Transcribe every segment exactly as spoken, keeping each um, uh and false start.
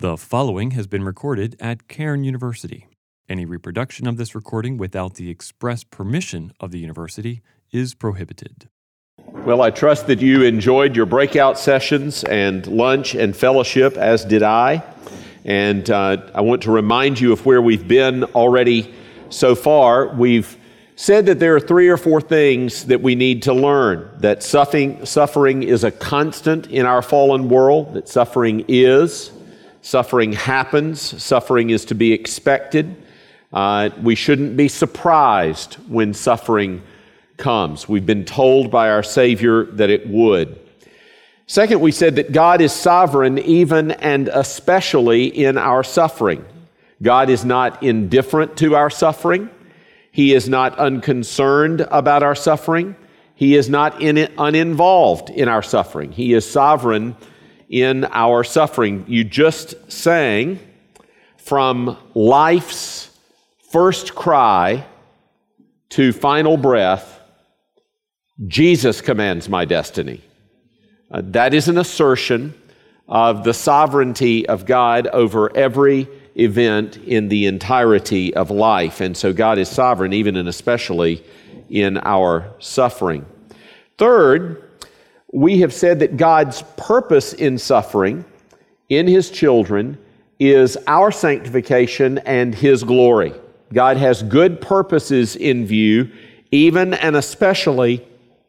The following has been recorded at Cairn University. Any reproduction of this recording without the express permission of the university is prohibited. Well, I trust that you enjoyed your breakout sessions and lunch and fellowship, as did I. And uh, I want to remind you of where we've been already so far. We've said that there are three or four things that we need to learn. That suffering, suffering is a constant in our fallen world, that suffering is. Suffering happens. Suffering is to be expected. Uh, we shouldn't be surprised when suffering comes. We've been told by our Savior that it would. Second, we said that God is sovereign even and especially in our suffering. God is not indifferent to our suffering. He is not unconcerned about our suffering. He is not in it, uninvolved in our suffering. He is sovereign in our suffering. You just sang from life's first cry to final breath, Jesus commands my destiny. Uh, that is an assertion of the sovereignty of God over every event in the entirety of life. And so God is sovereign even and especially in our suffering. Third, we have said that God's purpose in suffering in His children is our sanctification and His glory. God has good purposes in view, even and especially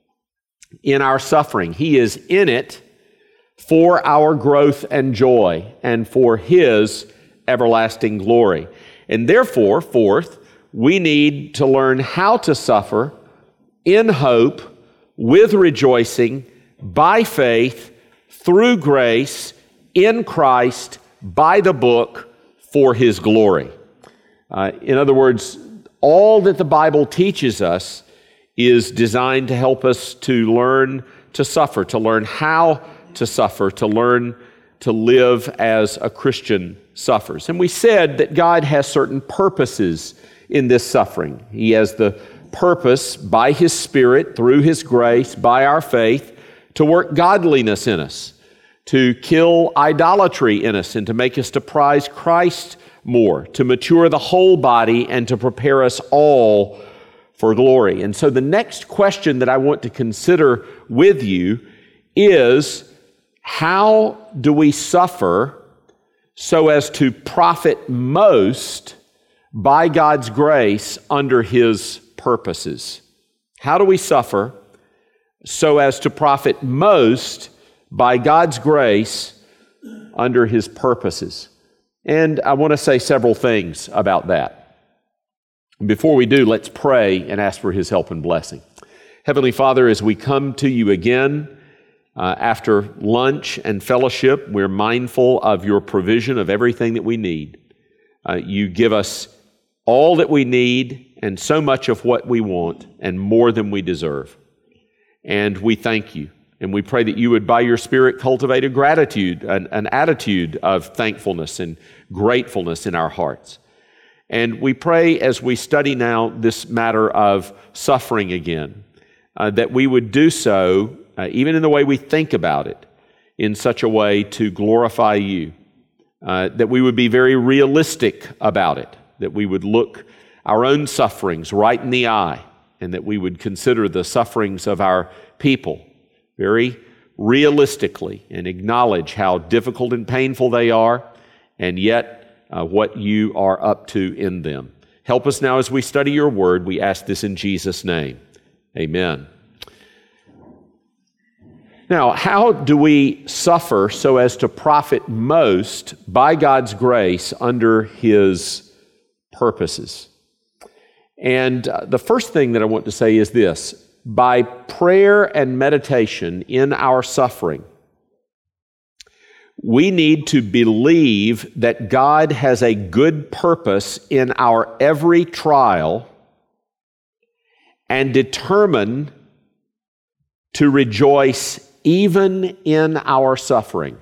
in our suffering. He is in it for our growth and joy and for His everlasting glory. And therefore, fourth, we need to learn how to suffer in hope, with rejoicing, by faith, through grace, in Christ, by the book, for His glory. Uh, in other words, all that the Bible teaches us is designed to help us to learn to suffer, to learn how to suffer, to learn to live as a Christian suffers. And we said that God has certain purposes in this suffering. He has the purpose by His Spirit, through His grace, by our faith, to work godliness in us, to kill idolatry in us, and to make us to prize Christ more, to mature the whole body, and to prepare us all for glory. And so the next question that I want to consider with you is, how do we suffer so as to profit most by God's grace under His purposes? How do we suffer so as to profit most by God's grace under His purposes? And I want to say several things about that. Before we do, let's pray and ask for His help and blessing. Heavenly Father, as we come to you again uh, after lunch and fellowship, we're mindful of your provision of everything that we need. Uh, you give us all that we need and so much of what we want and more than we deserve. And we thank you. And we pray that you would, by your Spirit, cultivate a gratitude, an, an attitude of thankfulness and gratefulness in our hearts. And we pray as we study now this matter of suffering again, uh, that we would do so, uh, even in the way we think about it, in such a way to glorify you, uh, that we would be very realistic about it, that we would look our own sufferings right in the eye, and that we would consider the sufferings of our people very realistically and acknowledge how difficult and painful they are, and yet uh, what you are up to in them. Help us now as we study your word. We ask this in Jesus' name. Amen. Now, how do we suffer so as to profit most by God's grace under His purposes? And uh, the first thing that I want to say is this: by prayer and meditation in our suffering, we need to believe that God has a good purpose in our every trial and determine to rejoice even in our suffering.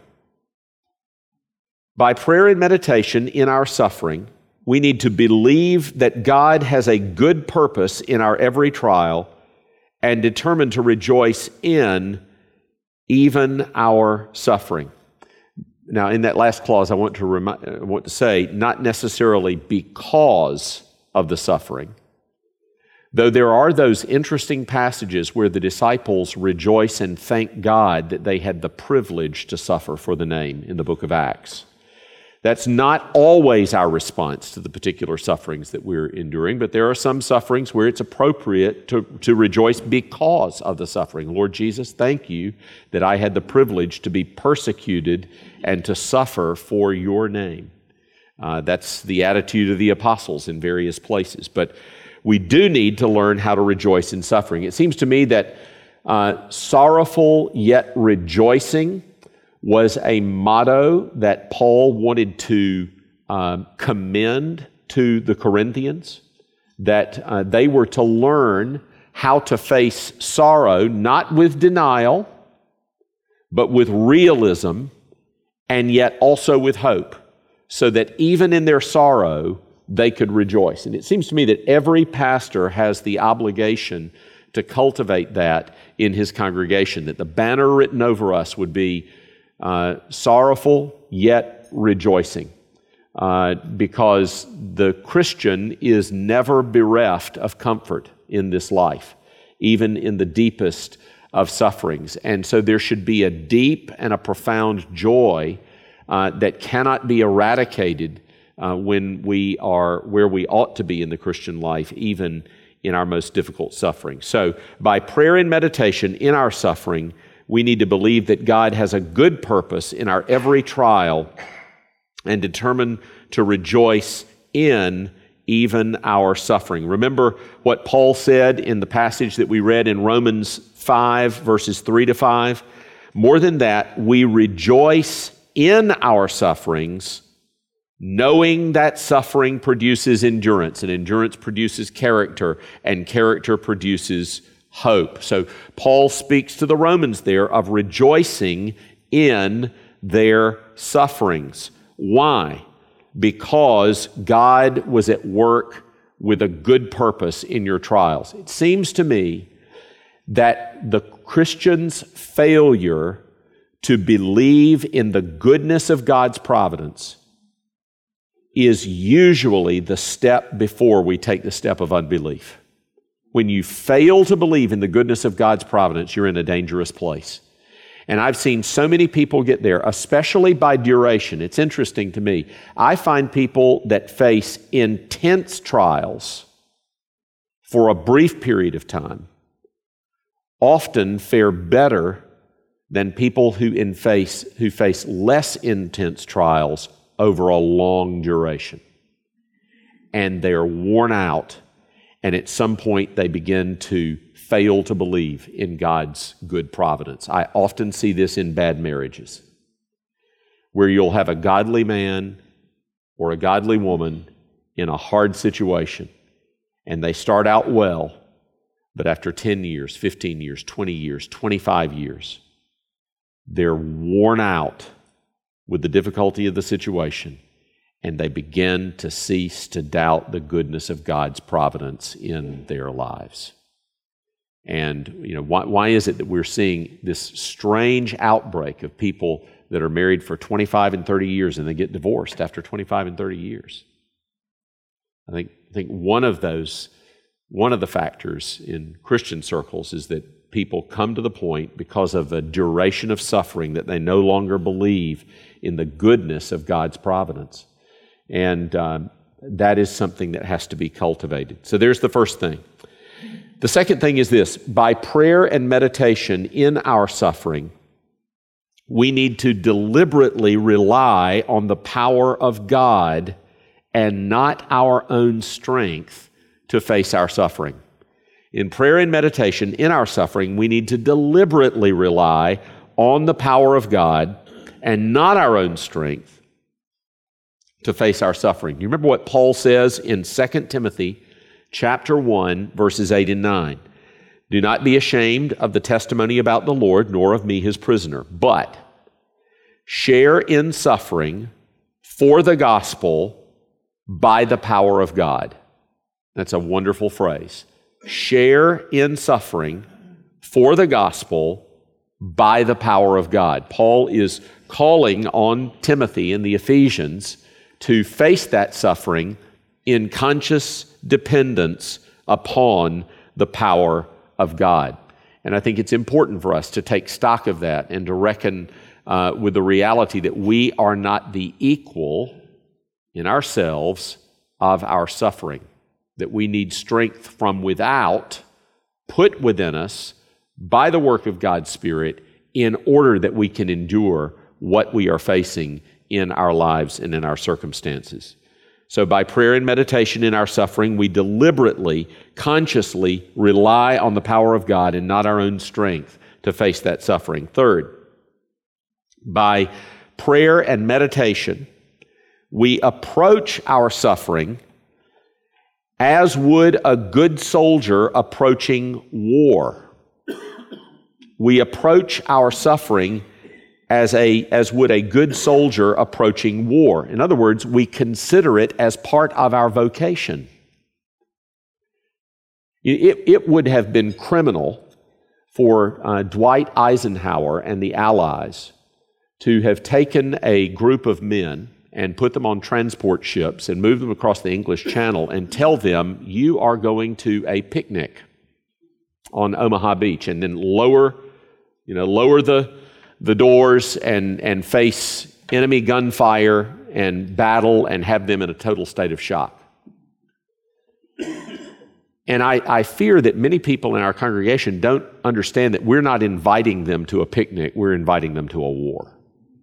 By prayer and meditation in our suffering, we need to believe that God has a good purpose in our every trial and determine to rejoice in even our suffering. Now, in that last clause, I want to remi- I want to say, not necessarily because of the suffering, though there are those interesting passages where the disciples rejoice and thank God that they had the privilege to suffer for the name in the book of Acts. That's not always our response to the particular sufferings that we're enduring, but there are some sufferings where it's appropriate to, to rejoice because of the suffering. Lord Jesus, thank you that I had the privilege to be persecuted and to suffer for your name. Uh, that's the attitude of the apostles in various places. But we do need to learn how to rejoice in suffering. It seems to me that uh, sorrowful yet rejoicing was a motto that Paul wanted to um, commend to the Corinthians, that uh, they were to learn how to face sorrow, not with denial, but with realism, and yet also with hope, so that even in their sorrow, they could rejoice. And it seems to me that every pastor has the obligation to cultivate that in his congregation, that the banner written over us would be Uh, sorrowful yet rejoicing, uh, because the Christian is never bereft of comfort in this life, even in the deepest of sufferings. And so there should be a deep and a profound joy uh, that cannot be eradicated uh, when we are where we ought to be in the Christian life, even in our most difficult suffering. So by prayer and meditation in our suffering, we need to believe that God has a good purpose in our every trial and determine to rejoice in even our suffering. Remember what Paul said in the passage that we read in Romans five, verses three to five? More than that, we rejoice in our sufferings, knowing that suffering produces endurance, and endurance produces character, and character produces hope. So Paul speaks to the Romans there of rejoicing in their sufferings. Why? Because God was at work with a good purpose in your trials. It seems to me that the Christian's failure to believe in the goodness of God's providence is usually the step before we take the step of unbelief. When you fail to believe in the goodness of God's providence, you're in a dangerous place. And I've seen so many people get there, especially by duration. It's interesting to me. I find people that face intense trials for a brief period of time often fare better than people who, in face, who face less intense trials over a long duration. And they're worn out. And at some point, they begin to fail to believe in God's good providence. I often see this in bad marriages, where you'll have a godly man or a godly woman in a hard situation, and they start out well, but after ten years, fifteen years, twenty years, twenty-five years, they're worn out with the difficulty of the situation, and they begin to cease to doubt the goodness of God's providence in their lives. And, you know, why, why is it that we're seeing this strange outbreak of people that are married for twenty-five and thirty years and they get divorced after twenty-five and thirty years? I think, I think one of those, one of the factors in Christian circles is that people come to the point, because of a duration of suffering, that they no longer believe in the goodness of God's providence. And uh, that is something that has to be cultivated. So there's the first thing. The second thing is this: by prayer and meditation in our suffering, we need to deliberately rely on the power of God and not our own strength to face our suffering. In prayer and meditation in our suffering, we need to deliberately rely on the power of God and not our own strength to face our suffering. You remember what Paul says in Second Timothy chapter one, verses eight and nine. Do not be ashamed of the testimony about the Lord, nor of me his prisoner, but share in suffering for the gospel by the power of God. That's a wonderful phrase. Share in suffering for the gospel by the power of God. Paul is calling on Timothy and the Ephesians to face that suffering in conscious dependence upon the power of God. And I think it's important for us to take stock of that and to reckon uh, with the reality that we are not the equal in ourselves of our suffering, that we need strength from without, put within us by the work of God's Spirit, in order that we can endure what we are facing in our lives and in our circumstances. So by prayer and meditation in our suffering, we deliberately, consciously rely on the power of God and not our own strength to face that suffering. Third, by prayer and meditation, we approach our suffering as would a good soldier approaching war. We approach our suffering as a as would a good soldier approaching war. In other words, we consider it as part of our vocation. It, it would have been criminal for uh, Dwight Eisenhower and the Allies to have taken a group of men and put them on transport ships and move them across the English Channel and tell them, you are going to a picnic on Omaha Beach, and then lower, you know, lower the the doors and, and face enemy gunfire and battle and have them in a total state of shock. And I, I fear that many people in our congregation don't understand that we're not inviting them to a picnic, we're inviting them to a war.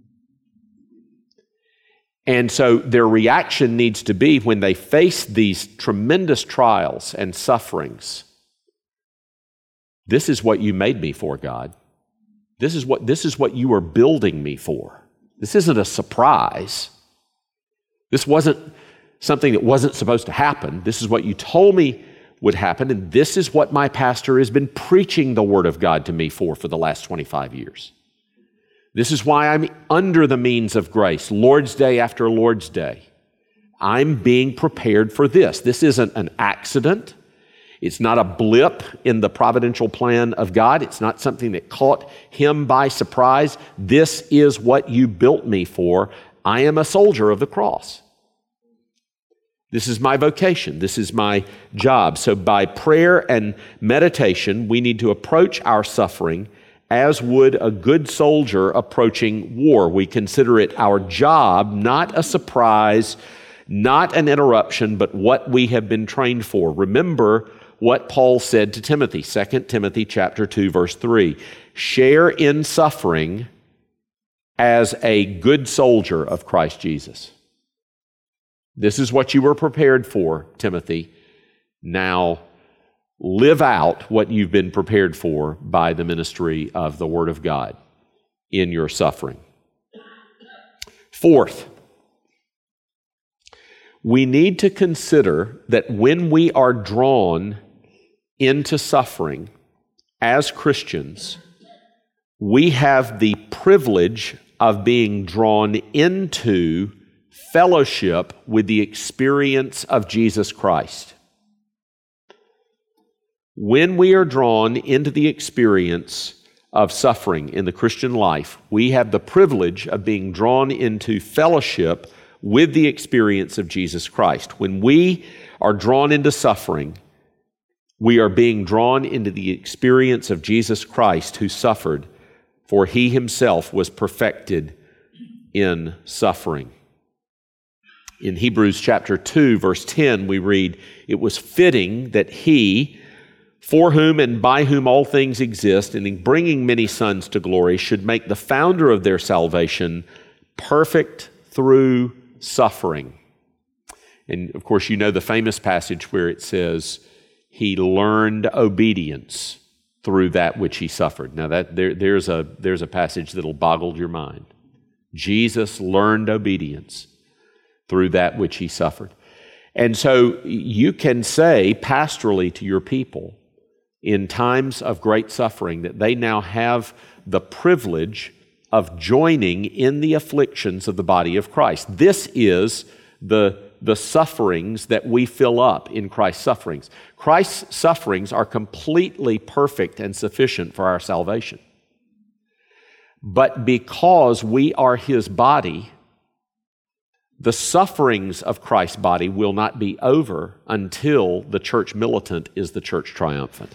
And so their reaction needs to be, when they face these tremendous trials and sufferings, this is what you made me for, God. This is what, this is what you are building me for. This isn't a surprise. This wasn't something that wasn't supposed to happen. This is what you told me would happen, and this is what my pastor has been preaching the Word of God to me for for the last twenty-five years. This is why I'm under the means of grace, Lord's Day after Lord's Day. I'm being prepared for this. This isn't an accident. It's not a blip in the providential plan of God. It's not something that caught him by surprise. This is what you built me for. I am a soldier of the cross. This is my vocation. This is my job. So by prayer and meditation, we need to approach our suffering as would a good soldier approaching war. We consider it our job, not a surprise, not an interruption, but what we have been trained for. Remember what Paul said to Timothy, Second Timothy chapter two, verse three. Share in suffering as a good soldier of Christ Jesus. This is what you were prepared for, Timothy. Now live out what you've been prepared for by the ministry of the Word of God in your suffering. Fourth, we need to consider that when we are drawn into suffering as Christians, we have the privilege of being drawn into fellowship with the experience of Jesus Christ. When we are drawn into the experience of suffering in the Christian life, we have the privilege of being drawn into fellowship with the experience of Jesus Christ. When we are drawn into suffering, we are being drawn into the experience of Jesus Christ, who suffered, for he himself was perfected in suffering. In Hebrews chapter two, verse ten, we read, "It was fitting that he, for whom and by whom all things exist, and in bringing many sons to glory, should make the founder of their salvation perfect through suffering." And of course, you know the famous passage where it says, he learned obedience through that which he suffered. Now that there, there's a there's a passage that'll boggle your mind. Jesus learned obedience through that which he suffered. And so you can say pastorally to your people in times of great suffering that they now have the privilege of joining in the afflictions of the body of Christ. This is the the sufferings that we fill up in Christ's sufferings. Christ's sufferings are completely perfect and sufficient for our salvation. But because we are His body, the sufferings of Christ's body will not be over until the church militant is the church triumphant.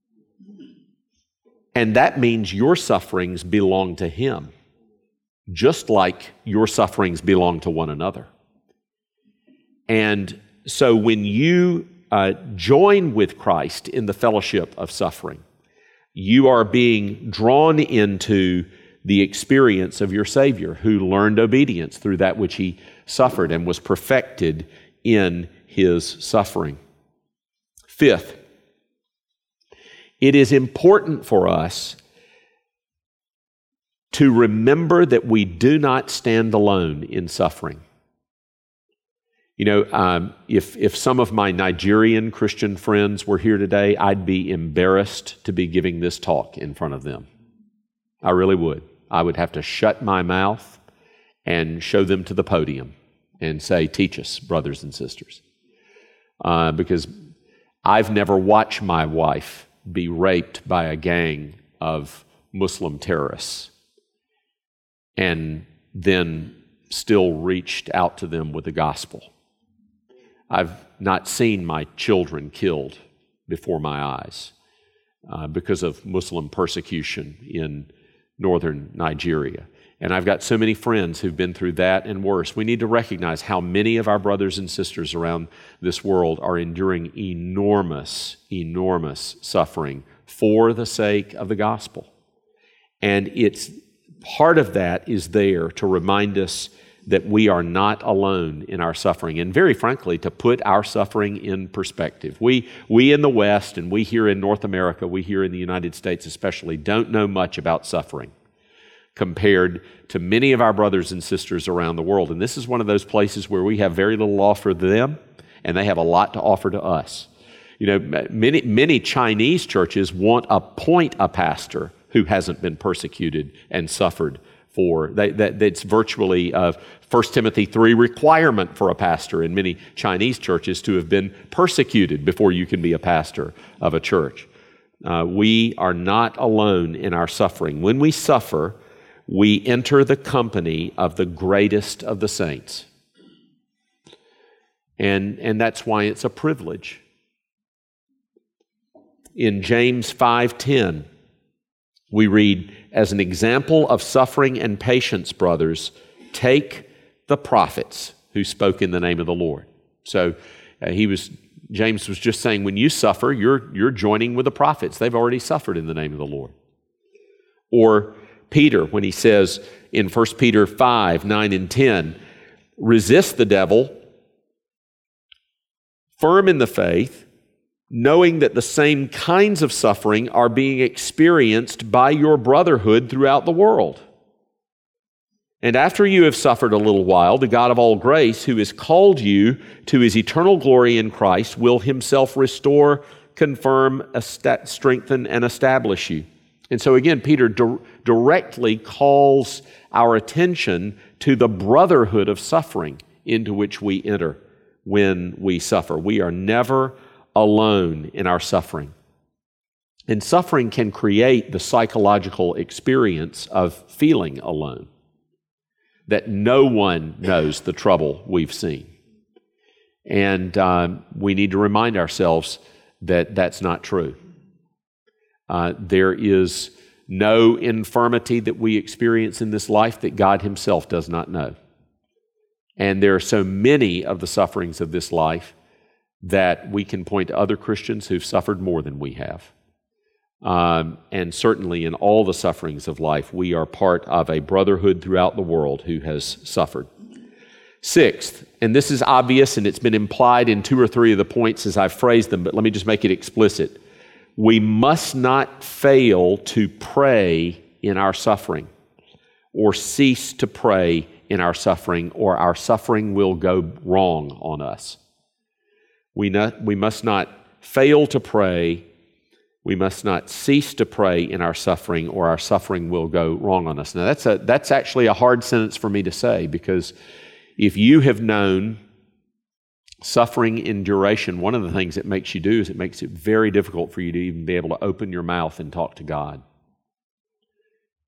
And that means your sufferings belong to Him, just like your sufferings belong to one another. And so when you uh, join with Christ in the fellowship of suffering, you are being drawn into the experience of your Savior, who learned obedience through that which He suffered and was perfected in His suffering. Fifth, it is important for us to remember that we do not stand alone in suffering. You know, um, if, if some of my Nigerian Christian friends were here today, I'd be embarrassed to be giving this talk in front of them. I really would. I would have to shut my mouth and show them to the podium and say, teach us, brothers and sisters. Uh, because I've never watched my wife be raped by a gang of Muslim terrorists and then still reached out to them with the gospel. I've not seen my children killed before my eyes uh, because of Muslim persecution in northern Nigeria. And I've got so many friends who've been through that and worse. We need to recognize how many of our brothers and sisters around this world are enduring enormous, enormous suffering for the sake of the gospel. And it's part of that is there to remind us that we are not alone in our suffering, and very frankly, to put our suffering in perspective. We, we in the West, and we here in North America, we here in the United States especially, don't know much about suffering compared to many of our brothers and sisters around the world. And this is one of those places where we have very little offer to them, and they have a lot to offer to us. You know, many, many Chinese churches want to appoint a pastor who hasn't been persecuted and suffered for. They, that, that's virtually a First Timothy three requirement for a pastor in many Chinese churches to have been persecuted before you can be a pastor of a church. Uh, we are not alone in our suffering. When we suffer, we enter the company of the greatest of the saints. And, and that's why it's a privilege. In James five ten, we read, as an example of suffering and patience, brothers, take the prophets who spoke in the name of the Lord. So uh, he was, James was just saying, when you suffer, you're, you're joining with the prophets. They've already suffered in the name of the Lord. Or Peter, when he says in First Peter five, nine and ten, resist the devil, firm in the faith, knowing that the same kinds of suffering are being experienced by your brotherhood throughout the world. And after you have suffered a little while, the God of all grace, who has called you to His eternal glory in Christ, will Himself restore, confirm, est- strengthen, and establish you. And so again, Peter di- directly calls our attention to the brotherhood of suffering into which we enter when we suffer. We are never alone in our suffering. And suffering can create the psychological experience of feeling alone, that no one knows the trouble we've seen. And um, we need to remind ourselves that that's not true. Uh, there is no infirmity that we experience in this life that God Himself does not know. And there are so many of the sufferings of this life that we can point to other Christians who've suffered more than we have. Um, and certainly in all the sufferings of life, we are part of a brotherhood throughout the world who has suffered. Sixth, and this is obvious and it's been implied in two or three of the points as I've phrased them, but let me just make it explicit. We must not fail to pray in our suffering or cease to pray in our suffering, or our suffering will go wrong on us. We, not, we must not fail to pray. We must not cease to pray in our suffering, or our suffering will go wrong on us. Now, that's a that's actually a hard sentence for me to say, because if you have known suffering in duration, one of the things it makes you do is it makes it very difficult for you to even be able to open your mouth and talk to God.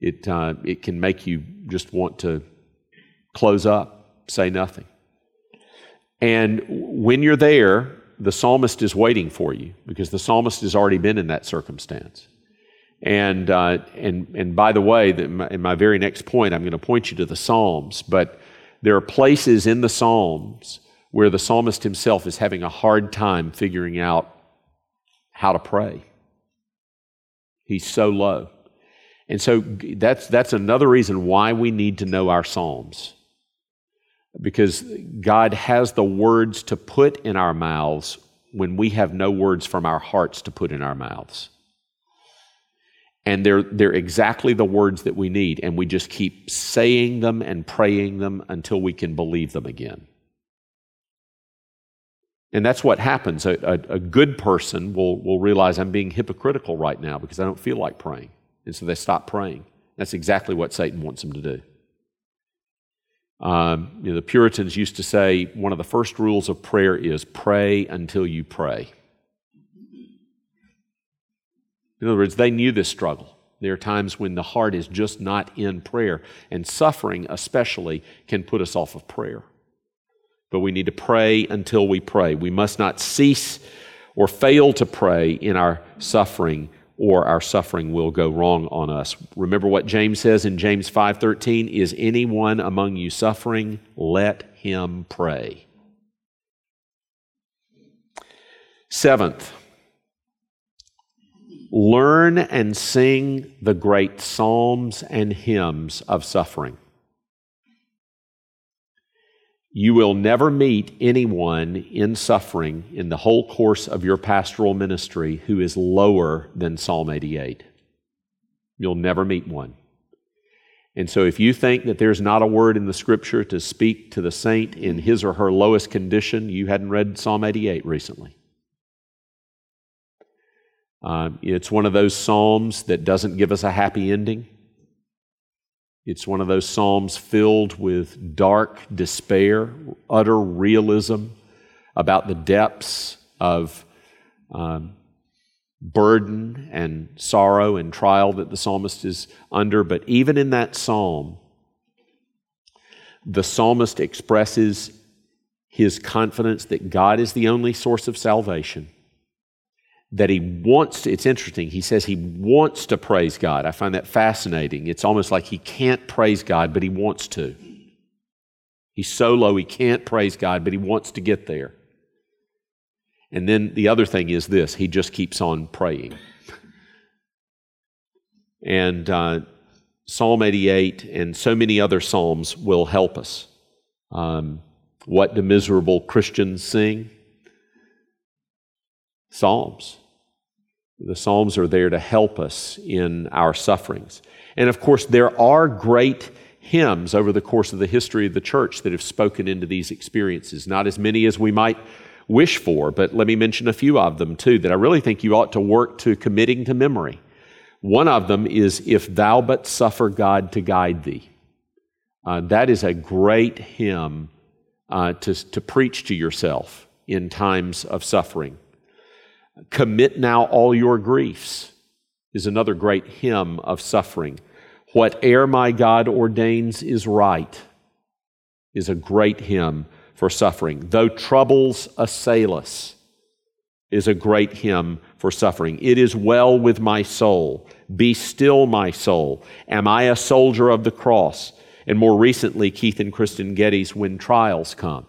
It, uh, it can make you just want to close up, say nothing. And when you're there, the psalmist is waiting for you because the psalmist has already been in that circumstance. And uh, and and by the way, the, in, my, in my very next point, I'm going to point you to the Psalms, but there are places in the Psalms where the psalmist himself is having a hard time figuring out how to pray. He's so low. And so that's that's another reason why we need to know our Psalms. Because God has the words to put in our mouths when we have no words from our hearts to put in our mouths. And they're, they're exactly the words that we need, and we just keep saying them and praying them until we can believe them again. And that's what happens. A, a, a good person will, will realize I'm being hypocritical right now because I don't feel like praying. And so they stop praying. That's exactly what Satan wants them to do. Um, you know, the Puritans used to say one of the first rules of prayer is pray until you pray. In other words, they knew this struggle. There are times when the heart is just not in prayer, and suffering especially can put us off of prayer. But we need to pray until we pray. We must not cease or fail to pray in our suffering, or our suffering will go wrong on us. Remember what James says in James five thirteen, is anyone among you suffering? Let him pray. Seventh, learn and sing the great psalms and hymns of suffering. You will never meet anyone in suffering in the whole course of your pastoral ministry who is lower than Psalm eighty-eight. You'll never meet one. And so if you think that there's not a word in the Scripture to speak to the saint in his or her lowest condition, you hadn't read Psalm eighty-eight recently. Um, it's one of those psalms that doesn't give us a happy ending. It's one of those psalms filled with dark despair, utter realism about the depths of um, burden and sorrow and trial that the psalmist is under. But even in that psalm, the psalmist expresses his confidence that God is the only source of salvation, that he wants to, it's interesting, he says he wants to praise God. I find that fascinating. It's almost like he can't praise God, but he wants to. He's so low he can't praise God, but he wants to get there. And then the other thing is this, he just keeps on praying. And uh, Psalm eighty-eight and so many other psalms will help us. Um, what do miserable Christians sing? Psalms. The Psalms are there to help us in our sufferings. And of course, there are great hymns over the course of the history of the church that have spoken into these experiences. Not as many as we might wish for, but let me mention a few of them too that I really think you ought to work to committing to memory. One of them is, If Thou But Suffer God to Guide Thee. Uh, that is a great hymn uh, to, to preach to yourself in times of suffering. Commit Now All Your Griefs is another great hymn of suffering. Whate'er my God ordains is right is a great hymn for suffering. Though troubles assail us is a great hymn for suffering. It is well with my soul. Be still, my soul. Am I a soldier of the cross? And more recently, Keith and Kristen Getty's When Trials Come.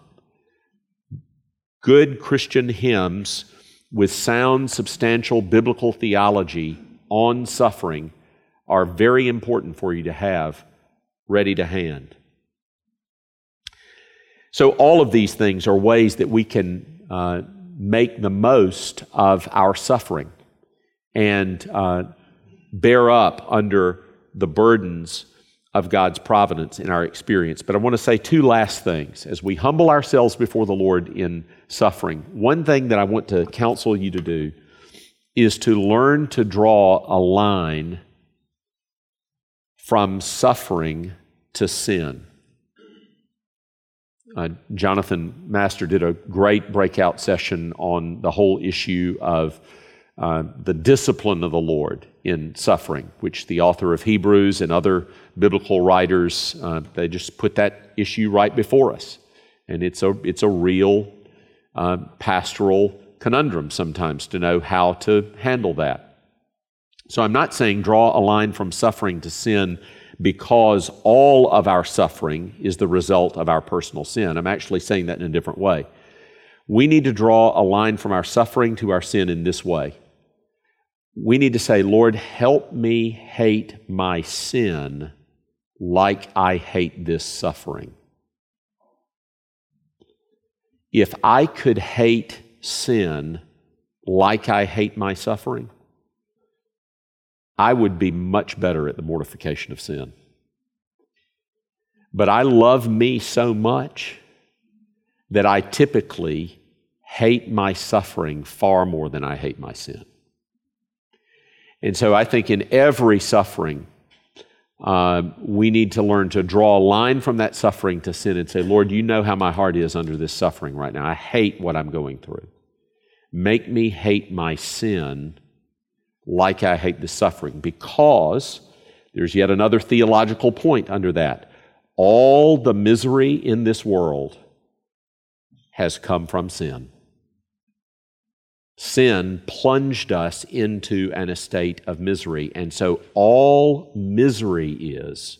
Good Christian hymns with sound, substantial biblical theology on suffering are very important for you to have ready to hand. So all of these things are ways that we can uh, make the most of our suffering and uh, bear up under the burdens of God's providence in our experience. But I want to say two last things. As we humble ourselves before the Lord in suffering, one thing that I want to counsel you to do is to learn to draw a line from suffering to sin. Uh, Jonathan Master did a great breakout session on the whole issue of uh, the discipline of the Lord in suffering, which the author of Hebrews and other biblical writers, uh, they just put that issue right before us. And it's a, it's a real uh, pastoral conundrum sometimes to know how to handle that. So I'm not saying draw a line from suffering to sin because all of our suffering is the result of our personal sin. I'm actually saying that in a different way. We need to draw a line from our suffering to our sin in this way. We need to say, Lord, help me hate my sin like I hate this suffering. If I could hate sin like I hate my suffering, I would be much better at the mortification of sin. But I love me so much that I typically hate my suffering far more than I hate my sin. And so I think in every suffering, uh, we need to learn to draw a line from that suffering to sin and say, Lord, you know how my heart is under this suffering right now. I hate what I'm going through. Make me hate my sin like I hate the suffering, because there's yet another theological point under that. All the misery in this world has come from sin. Sin plunged us into an estate of misery, and so all misery is,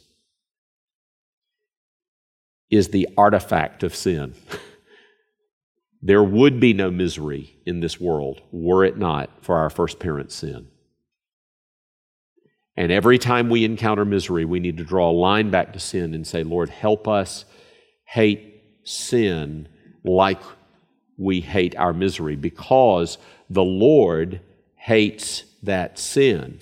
is the artifact of sin. There would be no misery in this world were it not for our first parent's sin. And every time we encounter misery, we need to draw a line back to sin and say, Lord, help us hate sin like we hate our misery, because the Lord hates that sin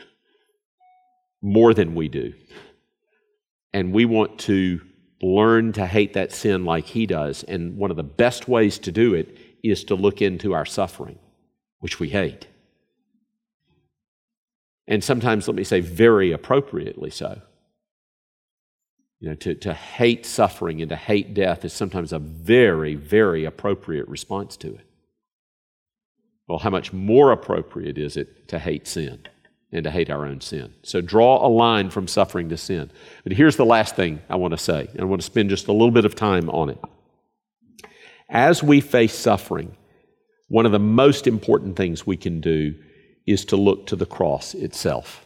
more than we do. And we want to learn to hate that sin like He does. And one of the best ways to do it is to look into our suffering, which we hate. And sometimes, let me say, very appropriately so. You know, to, to hate suffering and to hate death is sometimes a very, very appropriate response to it. Well, how much more appropriate is it to hate sin and to hate our own sin? So draw a line from suffering to sin. But here's the last thing I want to say, and I want to spend just a little bit of time on it. As we face suffering, one of the most important things we can do is to look to the cross itself.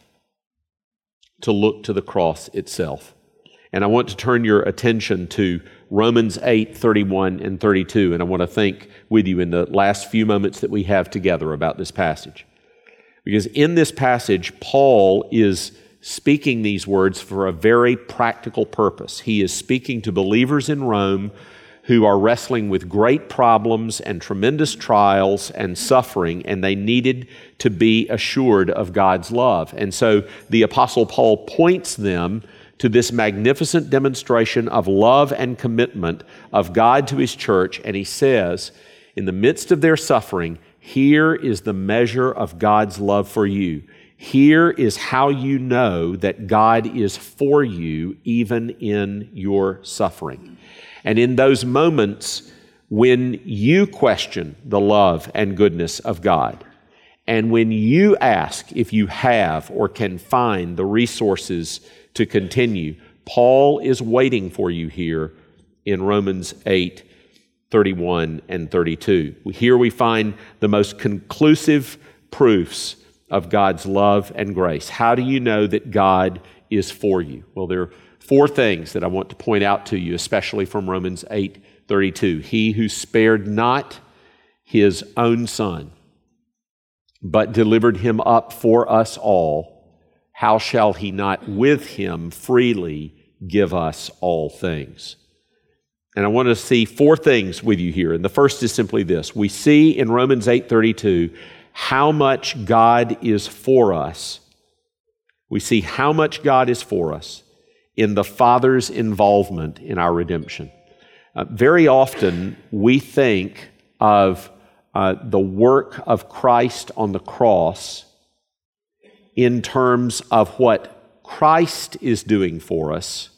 To look to the cross itself. And I want to turn your attention to Romans eight, thirty-one and thirty-two, and I want to think with you in the last few moments that we have together about this passage. Because in this passage, Paul is speaking these words for a very practical purpose. He is speaking to believers in Rome who are wrestling with great problems and tremendous trials and suffering, and they needed to be assured of God's love. And so the Apostle Paul points them to this magnificent demonstration of love and commitment of God to His church, and he says, in the midst of their suffering, here is the measure of God's love for you. Here is how you know that God is for you even in your suffering. And in those moments when you question the love and goodness of God, and when you ask if you have or can find the resources to continue, Paul is waiting for you here in Romans eight, thirty-one and thirty-two. Here we find the most conclusive proofs of God's love and grace. How do you know that God is for you? Well, there are four things that I want to point out to you, especially from Romans eight, thirty-two. He who spared not His own Son, but delivered Him up for us all, how shall He not with Him freely give us all things? And I want to see four things with you here. And the first is simply this. We see in Romans eight thirty-two how much God is for us. We see how much God is for us in the Father's involvement in our redemption. Uh, very often we think of uh, the work of Christ on the cross in terms of what Christ is doing for us,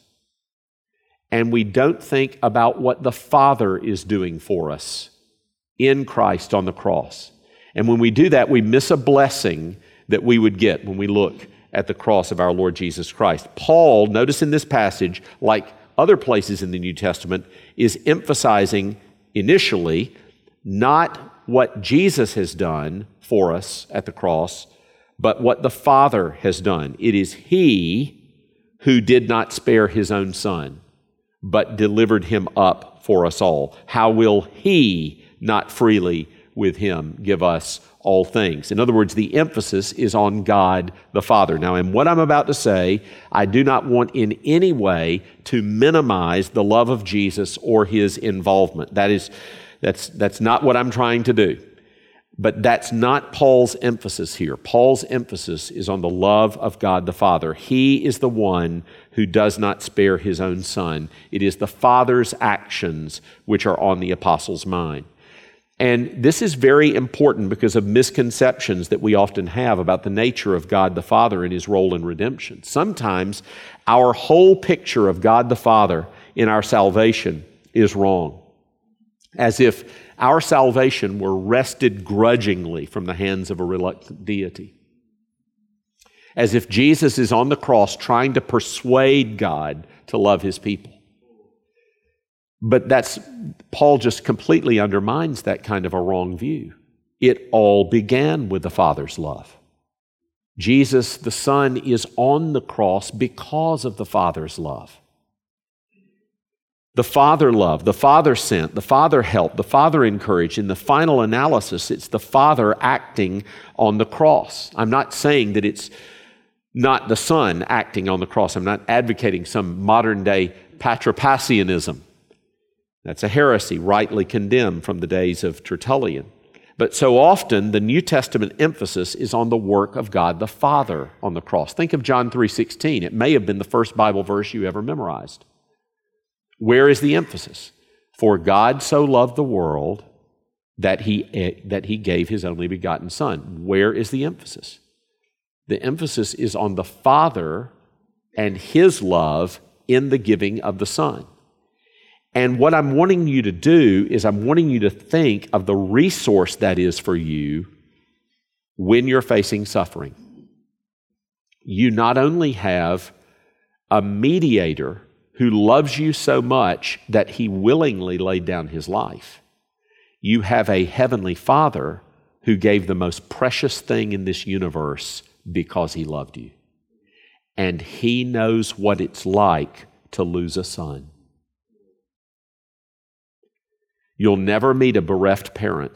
and we don't think about what the Father is doing for us in Christ on the cross. And when we do that, we miss a blessing that we would get when we look at the cross of our Lord Jesus Christ. Paul, notice in this passage, like other places in the New Testament, is emphasizing initially not what Jesus has done for us at the cross, but what the Father has done. It is He who did not spare His own Son, but delivered Him up for us all. How will He not freely with Him give us all things? In other words, the emphasis is on God the Father. Now, in what I'm about to say, I do not want in any way to minimize the love of Jesus or His involvement. That is, that's, that's not what I'm trying to do. But that's not Paul's emphasis here. Paul's emphasis is on the love of God the Father. He is the one who does not spare His own Son. It is the Father's actions which are on the apostles' mind. And this is very important because of misconceptions that we often have about the nature of God the Father and His role in redemption. Sometimes our whole picture of God the Father in our salvation is wrong, as if our salvation were wrested grudgingly from the hands of a reluctant deity, as if Jesus is on the cross trying to persuade God to love His people. But that's, Paul just completely undermines that kind of a wrong view. It all began with the Father's love. Jesus, the Son, is on the cross because of the Father's love. The Father loved, the Father sent, the Father helped, the Father encouraged. In the final analysis, it's the Father acting on the cross. I'm not saying that it's not the Son acting on the cross. I'm not advocating some modern-day patripassianism. That's a heresy rightly condemned from the days of Tertullian. But so often, the New Testament emphasis is on the work of God the Father on the cross. Think of John three sixteen. It may have been the first Bible verse you ever memorized. Where is the emphasis? For God so loved the world that he, that he gave His only begotten Son. Where is the emphasis? The emphasis is on the Father and His love in the giving of the Son. And what I'm wanting you to do is I'm wanting you to think of the resource that is for you when you're facing suffering. You not only have a mediator who loves you so much that He willingly laid down His life. You have a heavenly Father who gave the most precious thing in this universe because He loved you. And He knows what it's like to lose a son. You'll never meet a bereft parent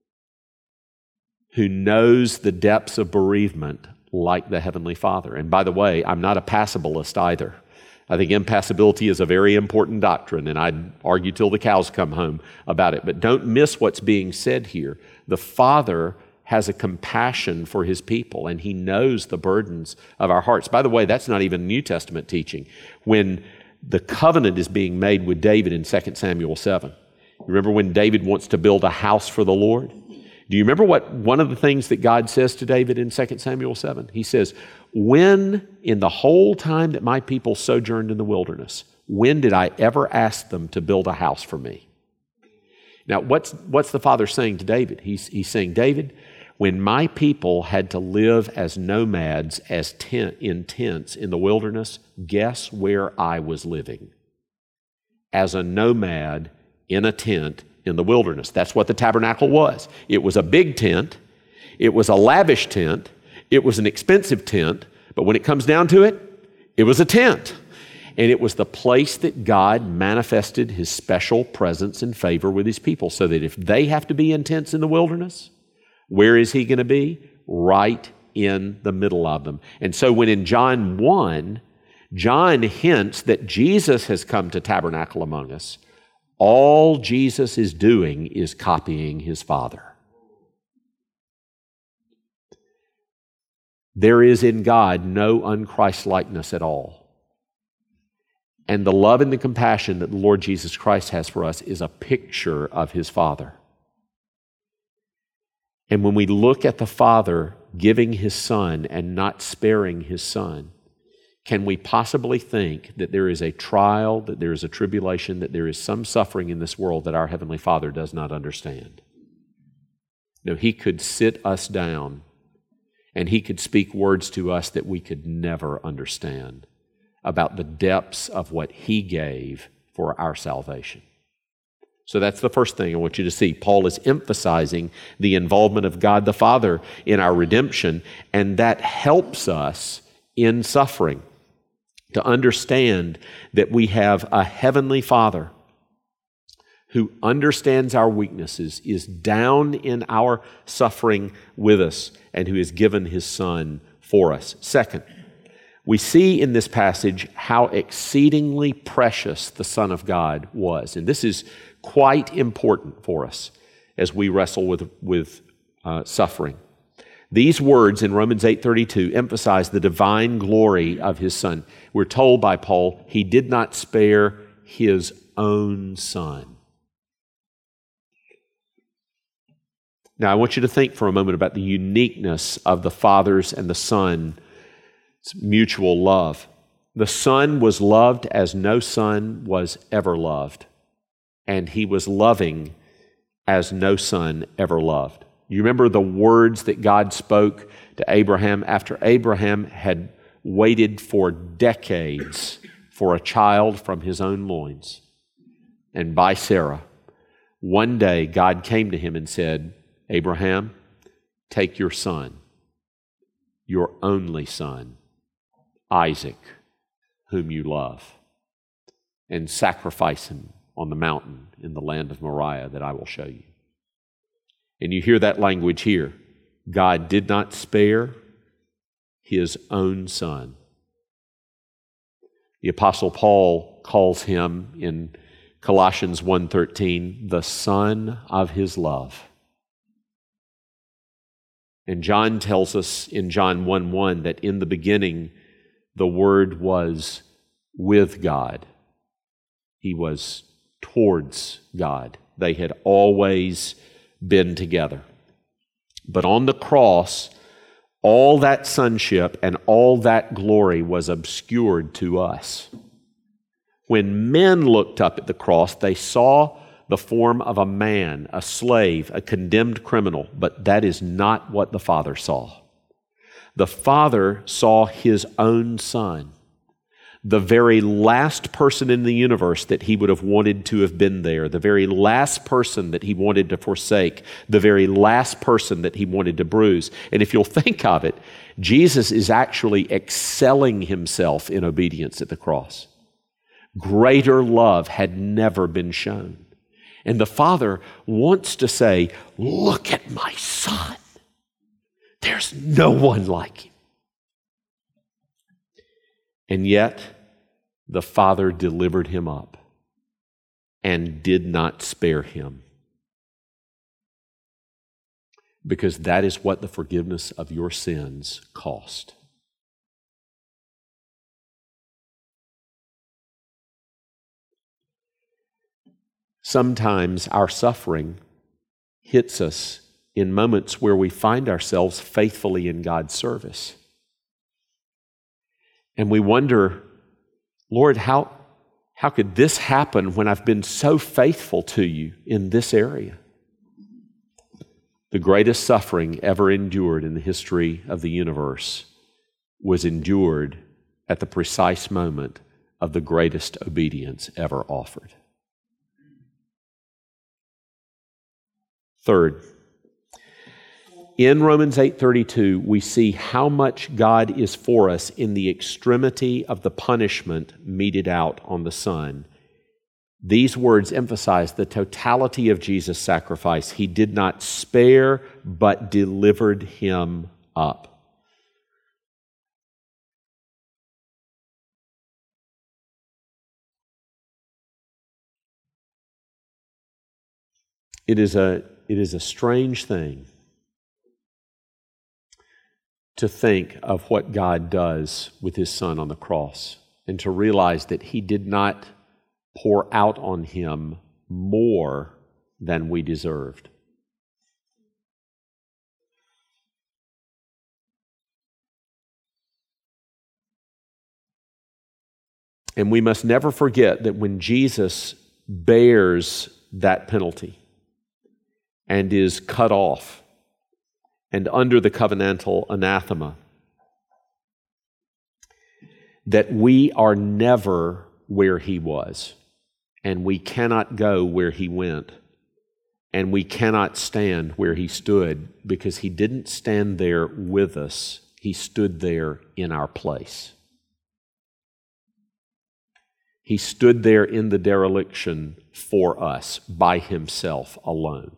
who knows the depths of bereavement like the Heavenly Father. And by the way, I'm not a passibilist either. I think impassibility is a very important doctrine, and I'd argue till the cows come home about it. But don't miss what's being said here. The Father has a compassion for His people, and He knows the burdens of our hearts. By the way, that's not even New Testament teaching. When the covenant is being made with David in Second Samuel seven, remember when David wants to build a house for the Lord? Do you remember what one of the things that God says to David in Second Samuel seven? He says, when in the whole time that my people sojourned in the wilderness, when did I ever ask them to build a house for me? Now, what's, what's the Father saying to David? He's, he's saying, David, when my people had to live as nomads, as tent, in tents in the wilderness, guess where I was living? As a nomad in a tent in the wilderness. That's what the tabernacle was. It was a big tent. It was a lavish tent. It was an expensive tent. But when it comes down to it, it was a tent. And it was the place that God manifested His special presence and favor with His people, so that if they have to be in tents in the wilderness, where is He going to be? Right in the middle of them. And so when in John one, John hints that Jesus has come to tabernacle among us, all Jesus is doing is copying His Father. There is in God no unChristlikeness at all. And the love and the compassion that the Lord Jesus Christ has for us is a picture of His Father. And when we look at the Father giving His Son and not sparing His Son, can we possibly think that there is a trial, that there is a tribulation, that there is some suffering in this world that our Heavenly Father does not understand? No, he could sit us down and he could speak words to us that we could never understand about the depths of what he gave for our salvation. So that's the first thing I want you to see. Paul is emphasizing the involvement of God the Father in our redemption, and that helps us in suffering to understand that we have a heavenly Father who understands our weaknesses, is down in our suffering with us, and who has given his Son for us. Second, we see in this passage how exceedingly precious the Son of God was. And this is quite important for us as we wrestle with, with uh, suffering. These words in Romans eight thirty-two emphasize the divine glory of his Son. We're told by Paul, he did not spare his own Son. Now, I want you to think for a moment about the uniqueness of the Father's and the Son's mutual love. The Son was loved as no son was ever loved, and he was loving as no son ever loved. You remember the words that God spoke to Abraham after Abraham had waited for decades for a child from his own loins, and by Sarah. One day, God came to him and said, Abraham, take your son, your only son, Isaac, whom you love, and sacrifice him on the mountain in the land of Moriah that I will show you. And you hear that language here. God did not spare his own Son. The Apostle Paul calls him in Colossians one thirteen the Son of his love. And John tells us in John one one that in the beginning the Word was with God. He was towards God. They had always been together. But on the cross, all that sonship and all that glory was obscured to us. When men looked up at the cross, they saw the form of a man, a slave, a condemned criminal, but that is not what the Father saw. The Father saw his own Son, the very last person in the universe that he would have wanted to have been there, the very last person that he wanted to forsake, the very last person that he wanted to bruise. And if you'll think of it, Jesus is actually excelling himself in obedience at the cross. Greater love had never been shown. And the Father wants to say, look at my Son. There's no one like him. And yet, the Father delivered him up and did not spare him. Because that is what the forgiveness of your sins cost. Sometimes our suffering hits us in moments where we find ourselves faithfully in God's service. And we wonder, Lord, how, how could this happen when I've been so faithful to you in this area? The greatest suffering ever endured in the history of the universe was endured at the precise moment of the greatest obedience ever offered. Third, in Romans eight thirty-two, we see how much God is for us in the extremity of the punishment meted out on the Son. These words emphasize the totality of Jesus' sacrifice. He did not spare, but delivered him up. It is a, it is a strange thing to think of what God does with his Son on the cross and to realize that he did not pour out on him more than we deserved. And we must never forget that when Jesus bears that penalty and is cut off and under the covenantal anathema, that we are never where he was, and we cannot go where he went, and we cannot stand where he stood, because he didn't stand there with us, he stood there in our place. He stood there in the dereliction for us by himself alone.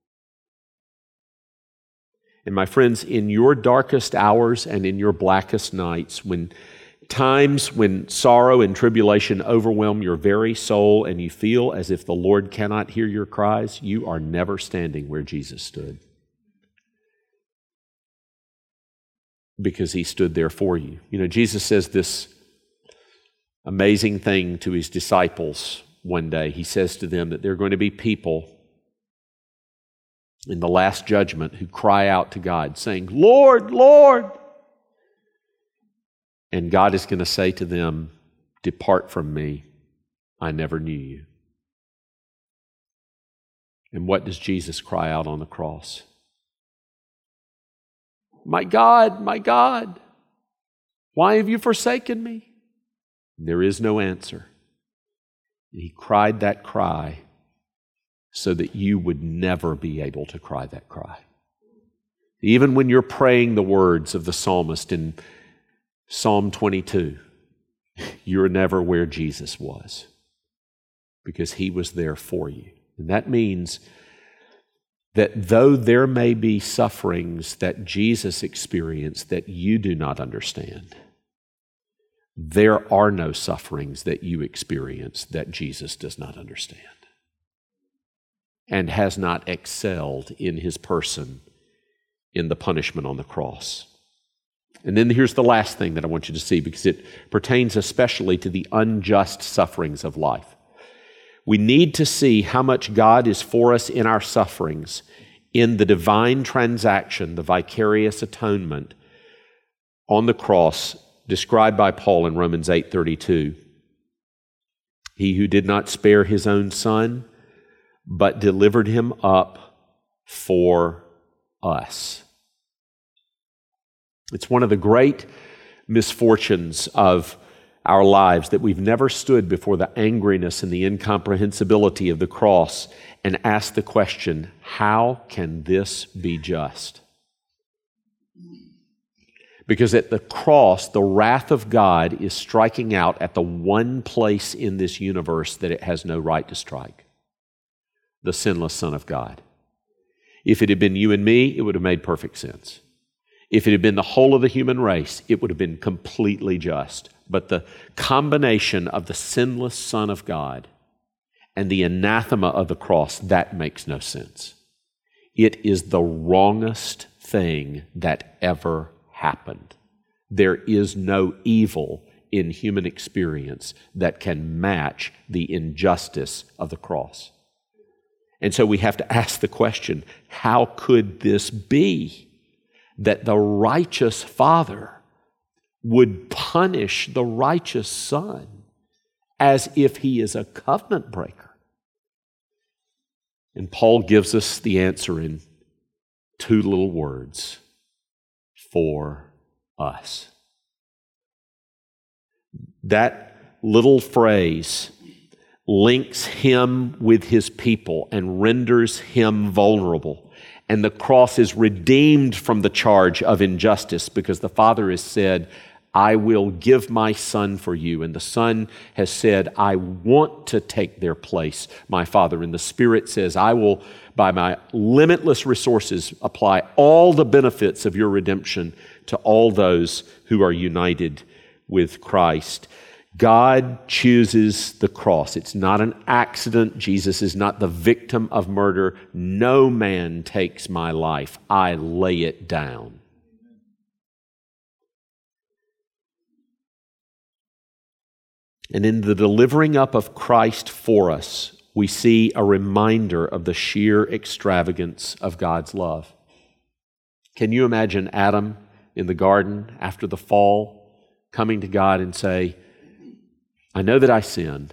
And my friends, in your darkest hours and in your blackest nights, when times when sorrow and tribulation overwhelm your very soul and you feel as if the Lord cannot hear your cries, you are never standing where Jesus stood. Because he stood there for you. You know, Jesus says this amazing thing to his disciples one day. He says to them that there are going to be people in the last judgment who cry out to God saying, "Lord, Lord." And God is going to say to them, "Depart from me, I never knew you." And what does Jesus cry out on the cross? "My God, my God, why have you forsaken me?" There is no answer. And he cried that cry so that you would never be able to cry that cry. Even when you're praying the words of the psalmist in Psalm twenty-two, you're never where Jesus was, because he was there for you. And that means that though there may be sufferings that Jesus experienced that you do not understand, there are no sufferings that you experience that Jesus does not understand and has not excelled in his person in the punishment on the cross. And then here's the last thing that I want you to see, because it pertains especially to the unjust sufferings of life. We need to see how much God is for us in our sufferings in the divine transaction, the vicarious atonement on the cross described by Paul in Romans eight thirty-two. He who did not spare his own son, but delivered him up for us. It's one of the great misfortunes of our lives that we've never stood before the angriness and the incomprehensibility of the cross and asked the question, how can this be just? Because at the cross, the wrath of God is striking out at the one place in this universe that it has no right to strike: the sinless Son of God. If it had been you and me, it would have made perfect sense. If it had been the whole of the human race, it would have been completely just. But the combination of the sinless Son of God and the anathema of the cross, that makes no sense. It is the wrongest thing that ever happened. There is no evil in human experience that can match the injustice of the cross. And so we have to ask the question, how could this be that the righteous Father would punish the righteous Son as if he is a covenant breaker? And Paul gives us the answer in two little words: for us. That little phrase links him with his people and renders him vulnerable. And the cross is redeemed from the charge of injustice, because the Father has said, I will give my Son for you. And the Son has said, I want to take their place, my Father. And the Spirit says, I will, by my limitless resources, apply all the benefits of your redemption to all those who are united with Christ. God chooses the cross. It's not an accident. Jesus is not the victim of murder. No man takes my life. I lay it down. And in the delivering up of Christ for us, we see a reminder of the sheer extravagance of God's love. Can you imagine Adam in the garden after the fall coming to God and say, I know that I sinned,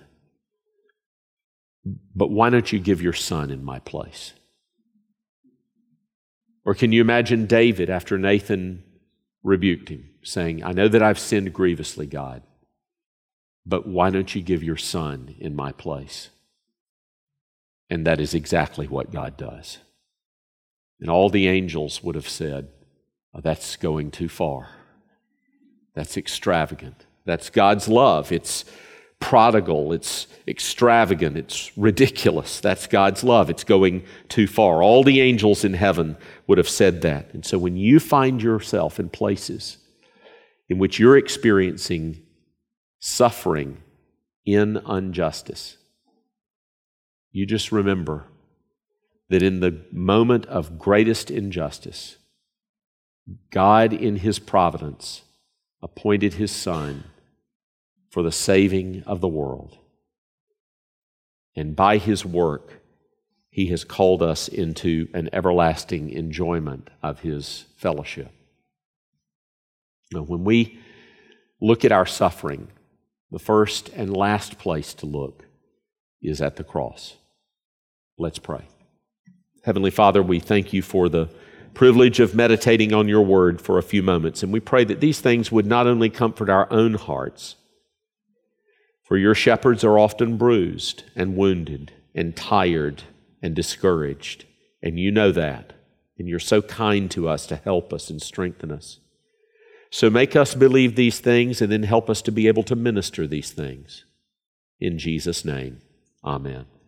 but why don't you give your Son in my place? Or can you imagine David after Nathan rebuked him, saying, I know that I've sinned grievously, God, but why don't you give your son in my place? And that is exactly what God does. And all the angels would have said, oh, that's going too far. That's extravagant. That's God's love. It's prodigal. It's extravagant. It's ridiculous. That's God's love. It's going too far. All the angels in heaven would have said that. And so when you find yourself in places in which you're experiencing suffering in injustice, you just remember that in the moment of greatest injustice, God in His providence appointed His Son for the saving of the world. And by His work, He has called us into an everlasting enjoyment of His fellowship. Now, when we look at our suffering, the first and last place to look is at the cross. Let's pray. Heavenly Father, we thank You for the privilege of meditating on Your word for a few moments, and we pray that these things would not only comfort our own hearts, for Your shepherds are often bruised and wounded and tired and discouraged, and You know that, and You're so kind to us to help us and strengthen us. So make us believe these things and then help us to be able to minister these things. In Jesus' name, amen.